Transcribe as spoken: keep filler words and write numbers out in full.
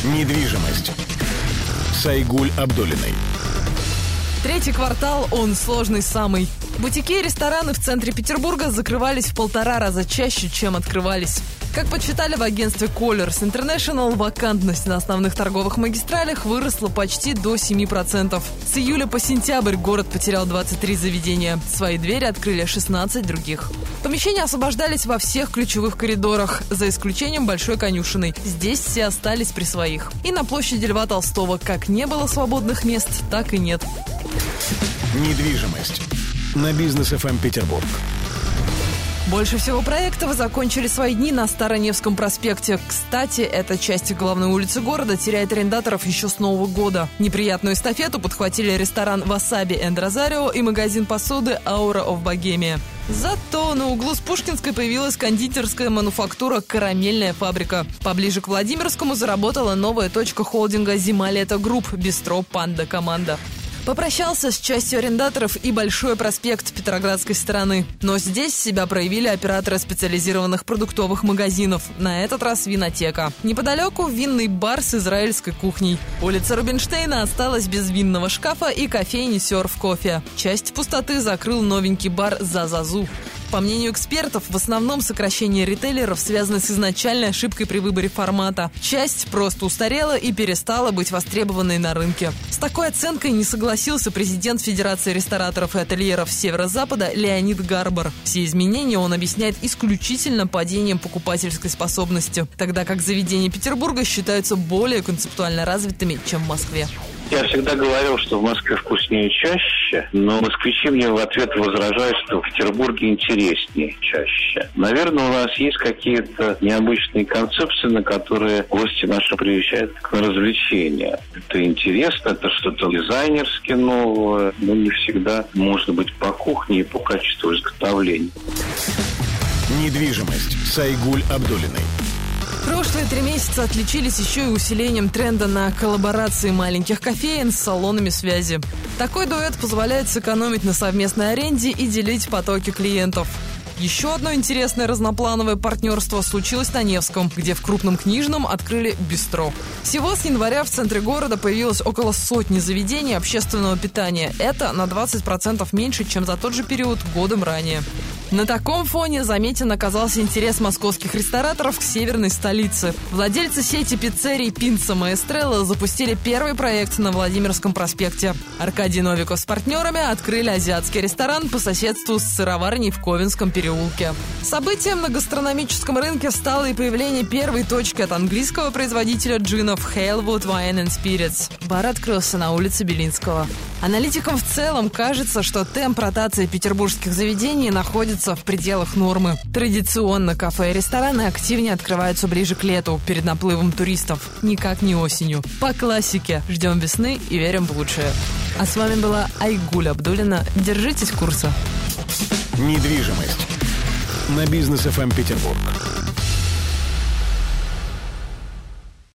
Недвижимость с Айгуль Абдуллиной. Третий квартал, он сложный самый. Бутики и рестораны в центре Петербурга закрывались в полтора раза чаще, чем открывались. Как подсчитали в агентстве Colliers International, вакантность на основных торговых магистралях выросла почти до семи процентов. С июля по сентябрь город потерял двадцать три заведения. Свои двери открыли шестнадцать других. Помещения освобождались во всех ключевых коридорах, за исключением Большой конюшенной. Здесь все остались при своих. И на площади Льва Толстого как не было свободных мест, так и нет. Недвижимость на Бизнес эф эм Петербург. Больше всего проектов закончили свои дни на Староневском проспекте. Кстати, эта часть главной улицы города теряет арендаторов еще с Нового года. Неприятную эстафету подхватили ресторан «Васаби энд Розарио» и магазин посуды «Aura of Bohemia». Зато на углу с Пушкинской появилась кондитерская мануфактура «Карамельная фабрика». Поближе к Владимирскому заработала новая точка холдинга «Зима-лето Групп» бистро «Панда Команда». Попрощался с частью арендаторов и Большой проспект Петроградской стороны. Но здесь себя проявили операторы специализированных продуктовых магазинов. На этот раз винотека. Неподалеку винный бар с израильской кухней. Улица Рубинштейна осталась без винного шкафа и кофейни «Серф Кофе». Часть пустоты закрыл новенький бар «Зазазу». По мнению экспертов, в основном сокращение ритейлеров связано с изначальной ошибкой при выборе формата. Часть просто устарела и перестала быть востребованной на рынке. С такой оценкой не согласился президент Федерации рестораторов и ательеров Северо-Запада Леонид Гарбар. Все изменения он объясняет исключительно падением покупательской способности, тогда как заведения Петербурга считаются более концептуально развитыми, чем в Москве. Я всегда говорил, что в Москве вкуснее чаще, но москвичи мне в ответ возражают, что в Петербурге интереснее чаще. Наверное, у нас есть какие-то необычные концепции, на которые гости наши приезжают на развлечения. Это интересно, это что-то дизайнерски новое, но не всегда может быть по кухне и по качеству изготовления. Недвижимость с Айгуль Абдуллиной. Прошлые три месяца отличились еще и усилением тренда на коллаборации маленьких кофеен с салонами связи. Такой дуэт позволяет сэкономить на совместной аренде и делить потоки клиентов. Еще одно интересное разноплановое партнерство случилось на Невском, где в крупном книжном открыли бистро. Всего с января в центре города появилось около сотни заведений общественного питания. Это на двадцать процентов меньше, чем за тот же период годом ранее. На таком фоне заметен оказался интерес московских рестораторов к северной столице. Владельцы сети пиццерий «Пинца Маэстрелла» запустили первый проект на Владимирском проспекте. Аркадий Новиков с партнерами открыли азиатский ресторан по соседству с сыроварней в Ковенском переулке. Событием на гастрономическом рынке стало и появление первой точки от английского производителя джинов Halewood Wine and Spirits. Бар открылся на улице Белинского. Аналитикам в целом кажется, что темп ротации петербургских заведений находится в пределах нормы. Традиционно кафе и рестораны активнее открываются ближе к лету, перед наплывом туристов. Никак не осенью. По классике. Ждем весны и верим в лучшее. А с вами была Айгуль Абдуллина. Держитесь курса. Недвижимость на Бизнес эф эм Петербург.